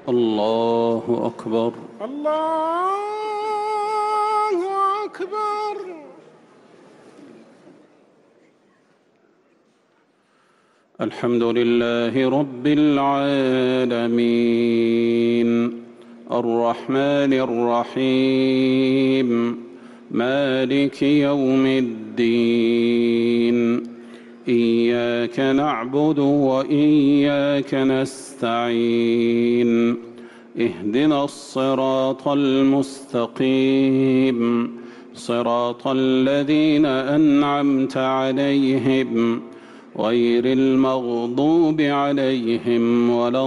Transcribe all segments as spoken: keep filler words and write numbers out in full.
الله أكبر. الله أكبر. الحمد لله رب العالمين الرحمن الرحيم مالك يوم الدين إياك نعبد وإياك نستعين اهدنا الصراط المستقيم صراط الذين أنعمت عليهم غير المغضوب عليهم ولا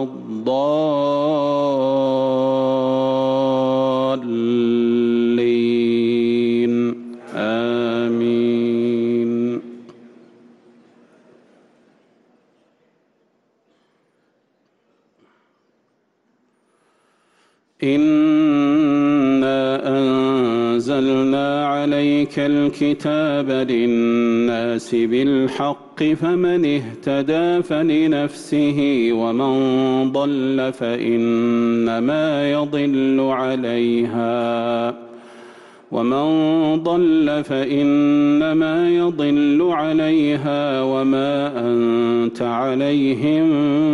الضالين آمين. إنا أنزلنا عليك الكتاب للناس بالحق فمن اهتدى فلنفسه ومن ضل فإنما يضل عليها ومن ضل فإنما يضل عليها وما أنت عليهم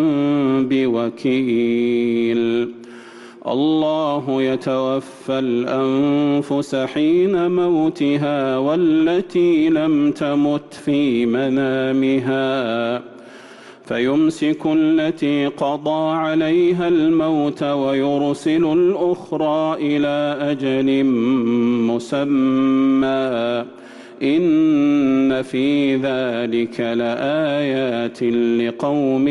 بوكيل. الله يتوفى الأنفس حين موتها والتي لم تمت في منامها فيمسك التي قضى عليها الموت ويرسل الأخرى إلى أجل مسمى إن في ذلك لآيات لقوم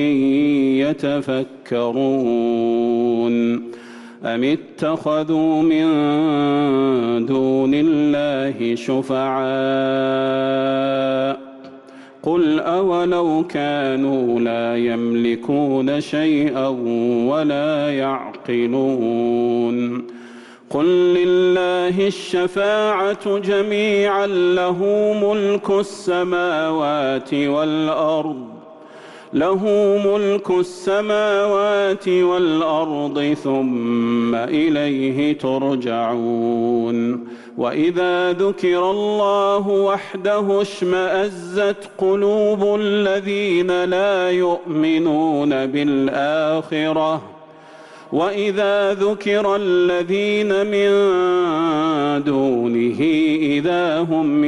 يتفكرون. أم اتخذوا من دون الله شفعاء قل أولو كانوا لا يملكون شيئا ولا يعقلون قل لله الشفاعة جميعا له ملك السماوات والأرض له ملك السماوات والأرض ثم إليه ترجعون. وإذا ذكر الله وحده اشمأزت قلوب الذين لا يؤمنون بالآخرة وإذا ذكر الذين من دونه إذا هم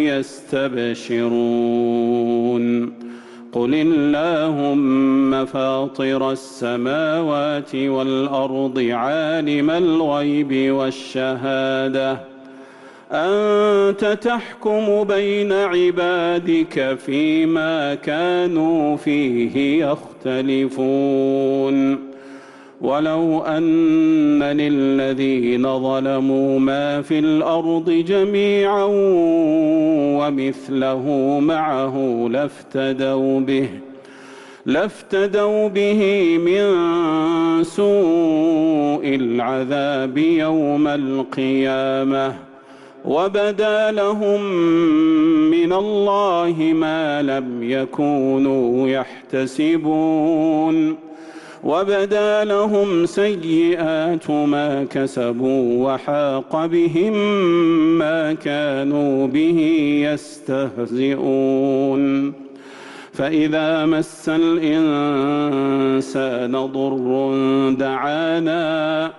يستبشرون. قل اللهم فاطر السماوات والأرض عالم الغيب والشهادة أنت تحكم بين عبادك فيما كانوا فيه يختلفون. ولو أن للذين ظلموا ما في الأرض جميعا ومثله معه لافتدوا به لافتدوا به من سوء العذاب يوم القيامة وبدا لهم من الله ما لم يكونوا يحتسبون وبدا لهم سيئات ما كسبوا وحاق بهم ما كانوا به يستهزئون. فإذا مس الإنسان ضر دعانا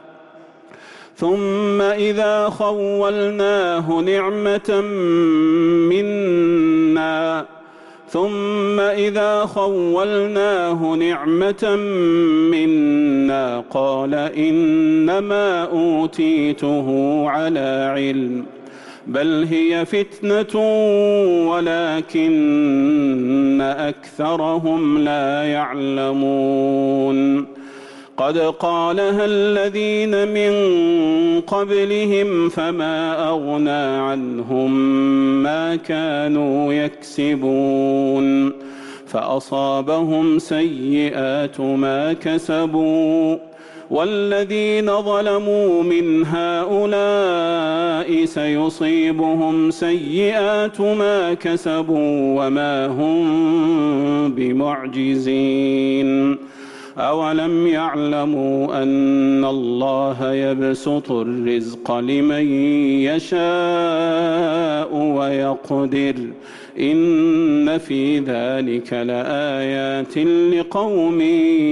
ثم إذا خولناه نعمة منا ثم إذا خولناه نعمة منا قال إنما أوتيته على علم بل هي فتنة ولكن أكثرهم لا يعلمون. قد قالها الذين من قبلهم فما أغنى عنهم ما كانوا يكسبون فأصابهم سيئات ما كسبوا والذين ظلموا من هؤلاء سيصيبهم سيئات ما كسبوا وما هم بمعجزين أولم يعلموا أن الله يبسط الرزق لمن يشاء ويقدر إن في ذلك لآيات لقوم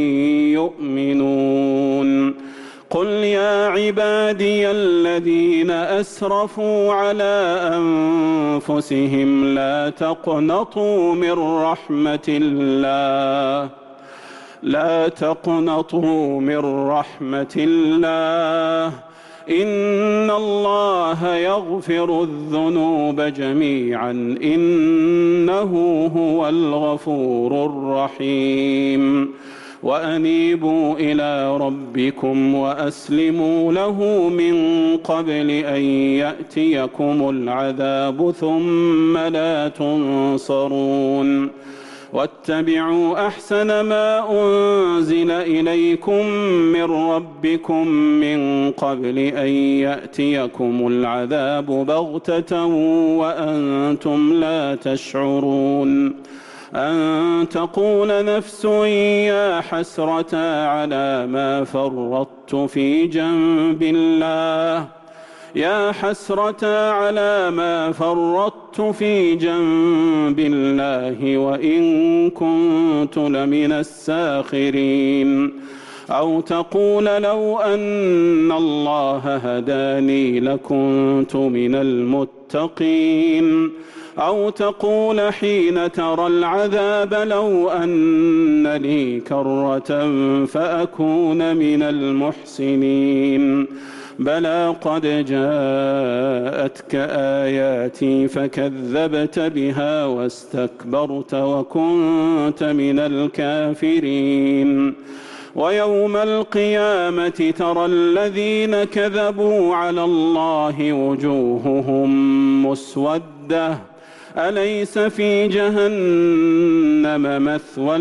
يؤمنون قل يا عبادي الذين أسرفوا على أنفسهم لا تقنطوا من رحمة الله لا تقنطوا من رحمة الله إن الله يغفر الذنوب جميعا إنه هو الغفور الرحيم وأنيبوا إلى ربكم وأسلموا له من قبل أن يأتيكم العذاب ثم لا تنصرون واتبعوا أحسن ما أنزل إليكم من ربكم من قبل أن يأتيكم العذاب بغتة وأنتم لا تشعرون أن تقول نفس يا حسرة على ما فرطت في جنب الله يا حسرة على ما فرطت في جنب الله وإن كنت لمن الساخرين أو تقول لو أن الله هداني لكنت من المتقين أو تقول حين ترى العذاب لو أن لي كرة فأكون من المحسنين بلى قد جاءتك آياتي فكذبت بها واستكبرت وكنت من الكافرين ويوم القيامة ترى الذين كذبوا على الله وجوههم مسودة أليس في جهنم مثوى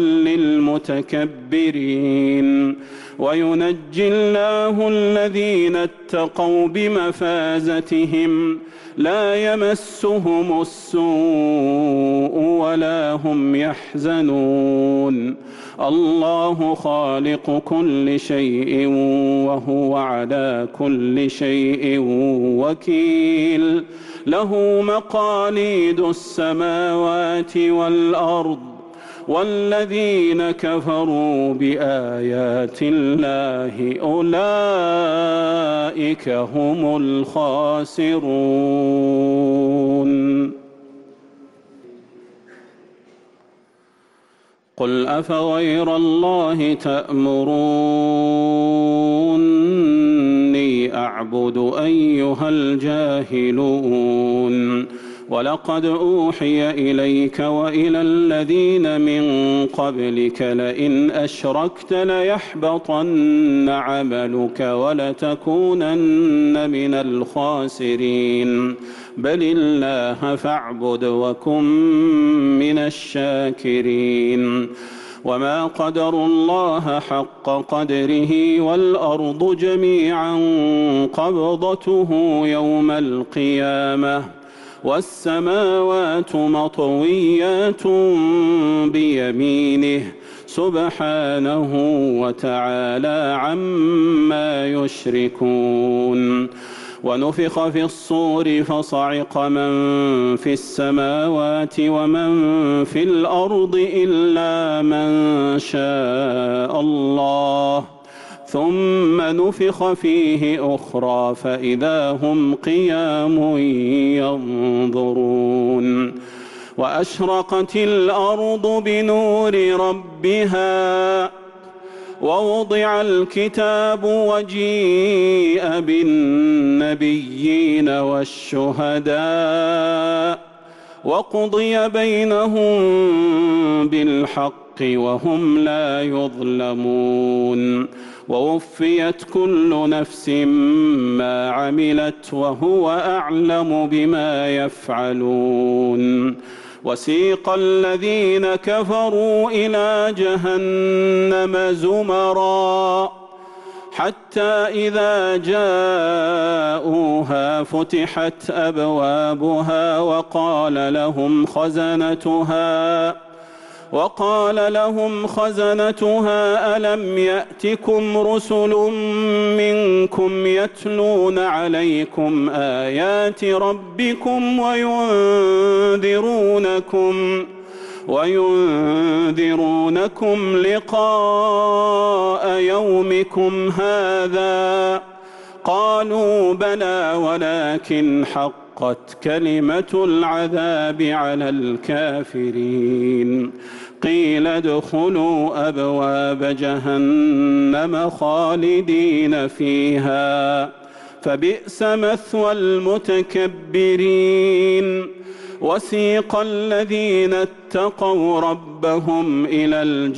للمتكبرين وينجي الله الذين اتقوا بمفازتهم لا يمسهم السوء ولا هم يحزنون الله خالق كل شيء وهو على كل شيء وكيل له مقاليد السماوات والأرض والذين كفروا بآيات الله أولئك هم الخاسرون قل أفغير الله تأمروني أعبد أيها الجاهلون ولقد أوحي إليك وإلى الذين من قبلك لئن أشركت ليحبطن عملك ولتكونن من الخاسرين بل الله فاعبد وكن من الشاكرين وما قدروا الله حق قدره والأرض جميعا قبضته يوم القيامة والسماوات مطويات بيمينه سبحانه وتعالى عما يشركون ونفخ في الصور فصعق من في السماوات ومن في الأرض إلا من شاء الله ثم نفخ فيه أخرى فإذا هم قيام ينظرون وأشرقت الأرض بنور ربها ووضع الكتاب وجيء بالنبيين والشهداء وقضي بينهم بالحق وهم لا يظلمون ووفيت كل نفس ما عملت وهو أعلم بما يفعلون وسيق الذين كفروا إلى جهنم زمرا حتى إذا جاءوها فتحت أبوابها وقال لهم خزنتها وقال لهم خزنتها ألم يأتكم رسل منكم يتلون عليكم آيات ربكم وينذرونكم وينذرونكم لقاء يومكم هذا؟ قالوا بلى ولكن حقت كلمة العذاب على الكافرين. قيل ادخلوا أبواب جهنم خالدين فيها فبئس مثوى المتكبرين. وسيق الذين اتقوا ربهم إلى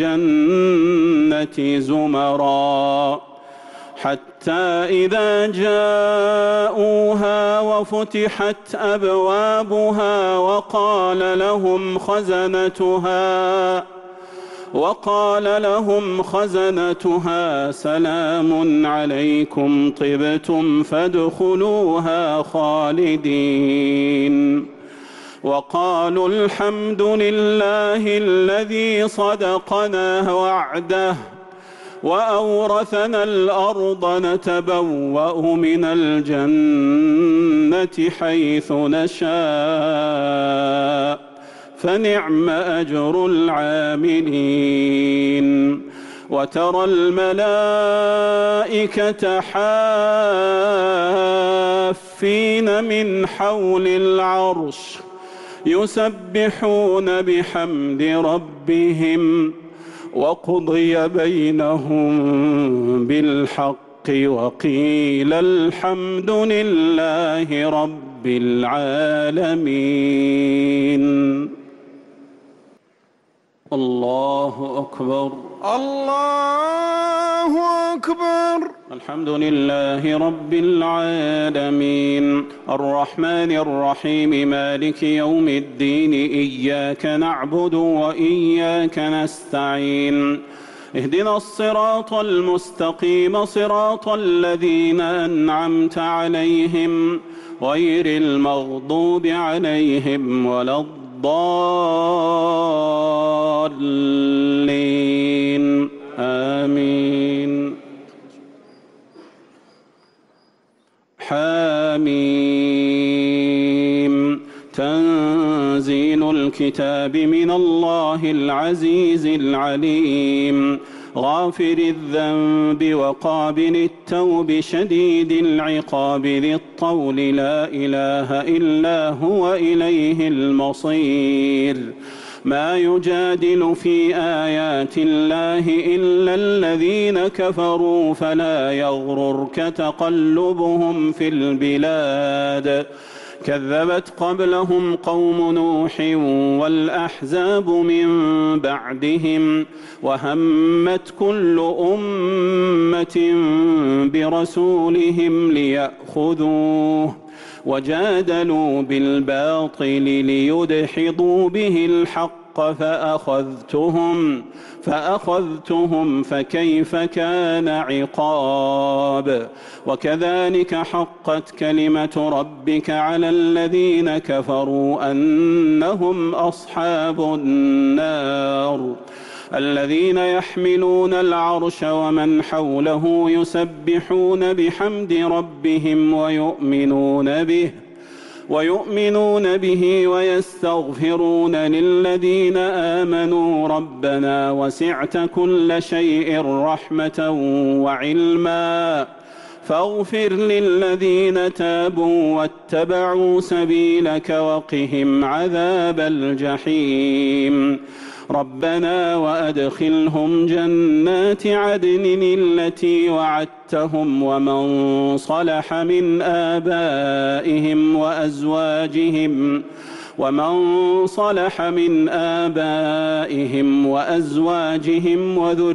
الجنة زمرا حتى إذا جاءوها وفتحت أبوابها وقال لهم خزنتها وقال لهم خزنتها سلام عليكم طبتم فادخلوها خالدين. وقالوا الحمد لله الذي صدقنا وعده وأورثنا الأرض نتبوأ من الجنة حيث نشاء فنعم أجر العاملين. وترى الملائكة حافين من حول العرش يسبحون بحمد ربهم وقضي بينهم بالحق وقيل الحمد لله رب العالمين. الله أكبر. الله أكبر. الحمد لله رب العالمين الرحمن الرحيم مالك يوم الدين إياك نعبد وإياك نستعين اهدنا الصراط المستقيم صراط الذين أنعمت عليهم غير المغضوب عليهم ولا الضالين آمين. حاميم تنزيل الكتاب من الله العزيز العليم غافر الذنب وقابل التوب شديد العقاب ذي الطول لا إله إلا هو إليه المصير. ما يجادل في آيات الله إلا الذين كفروا فلا يغررك تقلبهم في البلاد. كذبت قبلهم قوم نوح والأحزاب من بعدهم وهمت كل أمة برسولهم ليأخذوه وجادلوا بالباطل ليدحضوا به الحق فأخذتهم فأخذتهم فكيف كان عقاب. وكذلك حقت كلمة ربك على الذين كفروا أنهم أصحاب النار. الذين يحملون العرش ومن حوله يسبحون بحمد ربهم ويؤمنون به ويؤمنون به ويستغفرون للذين آمنوا ربنا وسعت كل شيء رحمة وعلما فاغفر للذين تابوا واتبعوا سبيلك وقهم عذاب الجحيم. ربنا وأدخلهم جنات عدن التي وعدتهم ومن صلح من آبائهم وأزواجهم ومن صلح من آبائهم وأزواجهم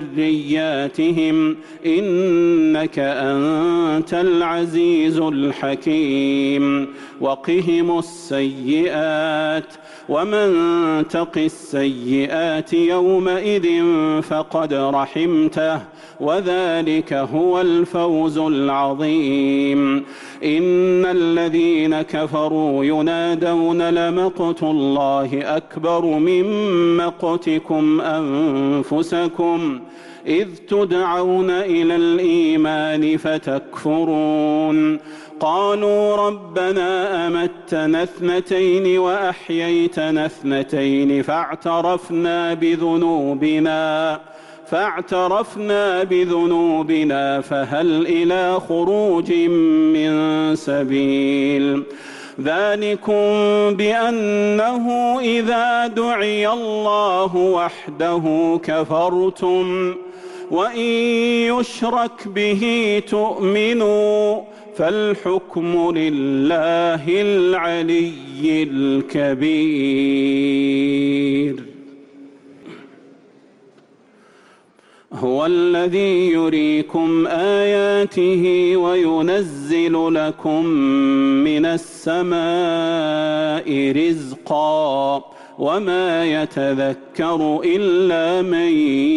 وذرياتهم إنك أنت العزيز الحكيم. وقهم السيئات ومن تق السيئات يومئذ فقد رحمته وذلك هو الفوز العظيم. إن الذين كفروا ينادون لمقت الله أكبر من مقتكم أنفسكم إذ تدعون إلى الإيمان فتكفرون. قالوا ربنا أمتنا اثنتين وأحييتنا اثنتين فاعترفنا بذنوبنا فاعترفنا بذنوبنا فهل إلى خروج من سبيل. ذلكم بأنه إذا دعي الله وحده كفرتم وإن يشرك به تؤمنوا فالحكم لله العلي الكبير. هو الذي يريكم آياته وينزل لكم من السماء رزقا وما يتذكر إلا من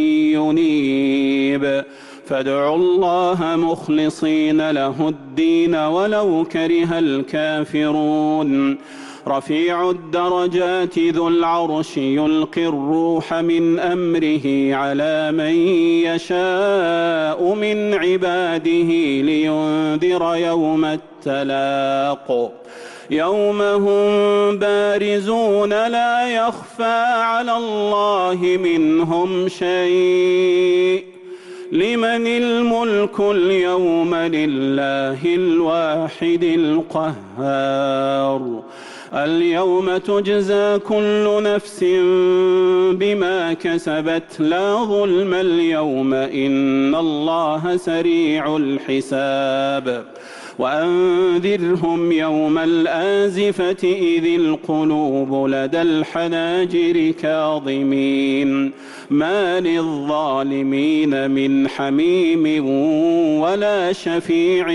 ينيب. فادعوا الله مخلصين له الدين ولو كره الكافرون. رفيع الدرجات ذو العرش يلقي الروح من أمره على من يشاء من عباده لينذر يوم التلاق يوم هم بارزون لا يخفى على الله منهم شيء. لمن الملك اليوم لله الواحد القهار. اليوم تجزى كل نفس بما كسبت لا ظلم اليوم إن الله سريع الحساب. وأنذرهم يوم الآزفة إذ القلوب لدى الحناجر كاظمين ما للظالمين من حميم ولا شفيع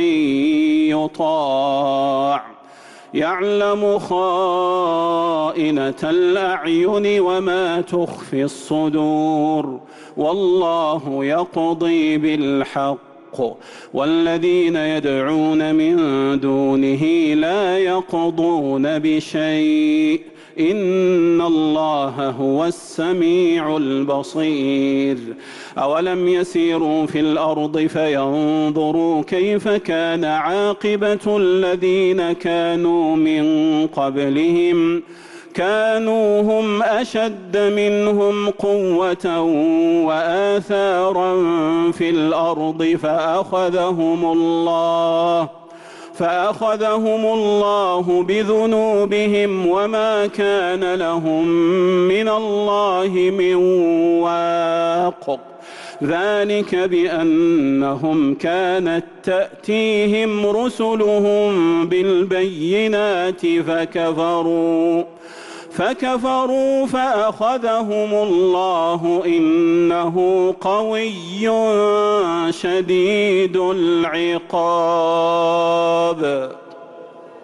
يطاع. يعلم خائنة الأعين وما تخفي الصدور والله يقضي بالحق والذين يدعون من دونه لا يقضون بشيء إن الله هو السميع البصير. أولم يسيروا في الأرض فينظروا كيف كان عاقبة الذين كانوا من قبلهم كانوا هم أشد منهم قوة وآثارا في الأرض فأخذهم الله فأخذهم الله بذنوبهم وما كان لهم من الله من واق. ذلك بأنهم كانت تأتيهم رسلهم بالبينات فكفروا فكفروا فأخذهم الله إنه قوي شديد العقاب.